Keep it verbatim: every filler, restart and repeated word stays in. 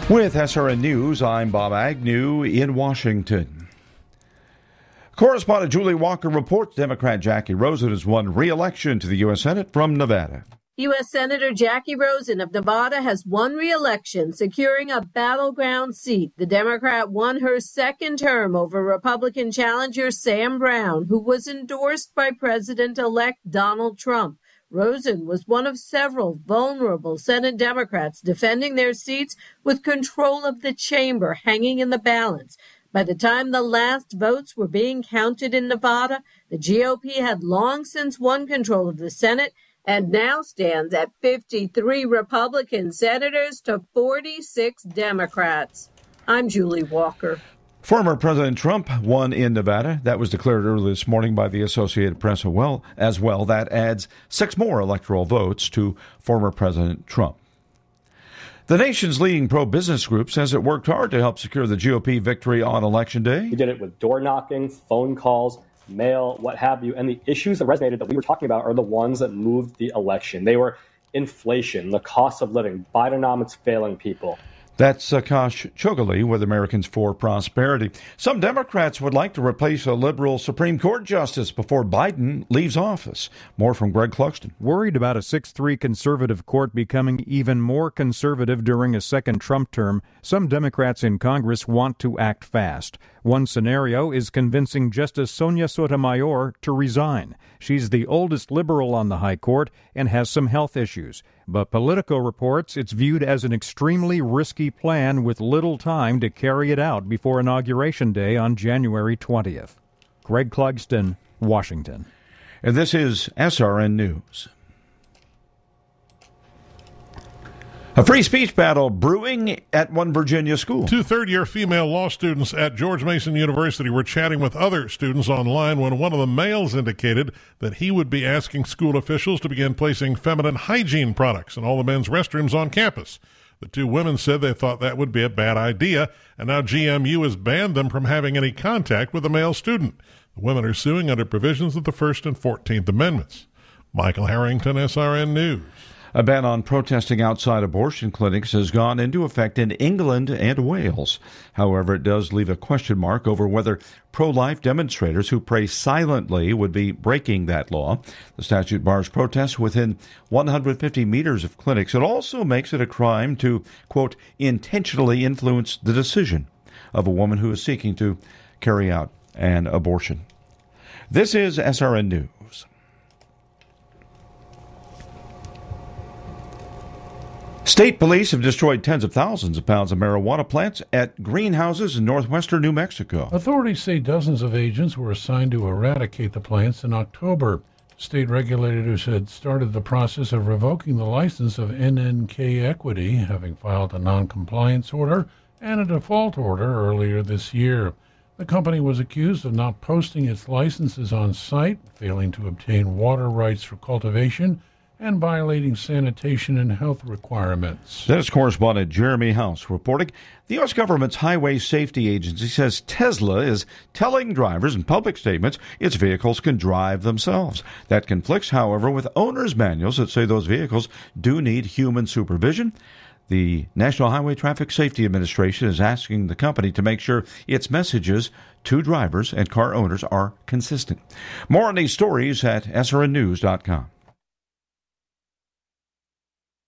With S R N News, I'm Bob Agnew in Washington. Correspondent Julie Walker reports Democrat Jackie Rosen has won re-election to the U S Senate from Nevada. U S Senator Jackie Rosen of Nevada has won re-election, securing a battleground seat. The Democrat won her second term over Republican challenger Sam Brown, who was endorsed by President-elect Donald Trump. Rosen was one of several vulnerable Senate Democrats defending their seats with control of the chamber hanging in the balance. By the time the last votes were being counted in Nevada, the G O P had long since won control of the Senate and now stands at fifty-three Republican senators to forty-six Democrats. I'm Julie Walker. Former President Trump won in Nevada. That was declared early this morning by the Associated Press as well. As well. That adds six more electoral votes to former President Trump. The nation's leading pro-business group says it worked hard to help secure the G O P victory on Election Day. We did it with door knocking, phone calls, mail, what have you. And the issues that resonated that we were talking about are the ones that moved the election. They were inflation, the cost of living, Bidenomics failing people. That's Akash Chogali with Americans for Prosperity. Some Democrats would like to replace a liberal Supreme Court justice before Biden leaves office. More from Greg Clugston. Worried about a six three conservative court becoming even more conservative during a second Trump term, some Democrats in Congress want to act fast. One scenario is convincing Justice Sonia Sotomayor to resign. She's the oldest liberal on the High Court and has some health issues. But Politico reports it's viewed as an extremely risky plan with little time to carry it out before Inauguration Day on January twentieth. Greg Clugston, Washington. And this is S R N News. A free speech battle brewing at one Virginia school. Two third-year female law students at George Mason University were chatting with other students online when one of the males indicated that he would be asking school officials to begin placing feminine hygiene products in all the men's restrooms on campus. The two women said they thought that would be a bad idea, and now G M U has banned them from having any contact with a male student. The women are suing under provisions of the First and Fourteenth Amendments. Michael Harrington, S R N News. A ban on protesting outside abortion clinics has gone into effect in England and Wales. However, it does leave a question mark over whether pro-life demonstrators who pray silently would be breaking that law. The statute bars protests within one hundred fifty meters of clinics. It also makes it a crime to, quote, intentionally influence the decision of a woman who is seeking to carry out an abortion. This is S R N News. State police have destroyed tens of thousands of pounds of marijuana plants at greenhouses in northwestern New Mexico. Authorities say dozens of agents were assigned to eradicate the plants in October. State regulators had started the process of revoking the license of N N K Equity, having filed a noncompliance order and a default order earlier this year. The company was accused of not posting its licenses on site, failing to obtain water rights for cultivation, and violating sanitation and health requirements. This correspondent Jeremy House reporting the U S government's Highway Safety Agency says Tesla is telling drivers in public statements its vehicles can drive themselves. That conflicts, however, with owner's manuals that say those vehicles do need human supervision. The National Highway Traffic Safety Administration is asking the company to make sure its messages to drivers and car owners are consistent. More on these stories at S R N news dot com.